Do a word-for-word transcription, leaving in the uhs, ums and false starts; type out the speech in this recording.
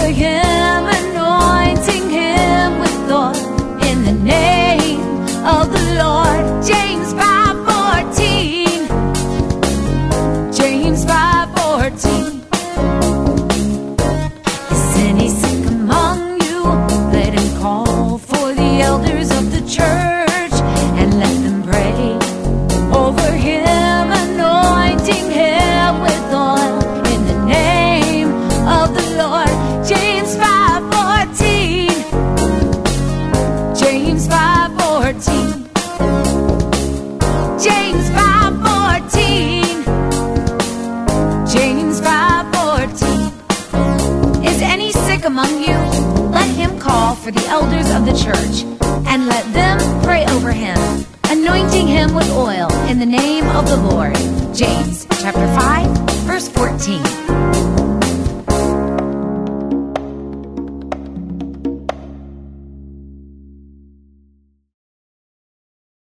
him, anointing him with oil in the name of the Lord. James five fourteen. James five fourteen. Is any sick among you? Let him call for the elders of the church and let them pray over him, anointing him with oil in the name of the Lord. James five fourteen. James five fourteen. James five fourteen. James five fourteen. Is any sick among you? Let him call for the elders of the church and let them pray over him, anointing him with oil in the name of the Lord. James chapter five, verse fourteen.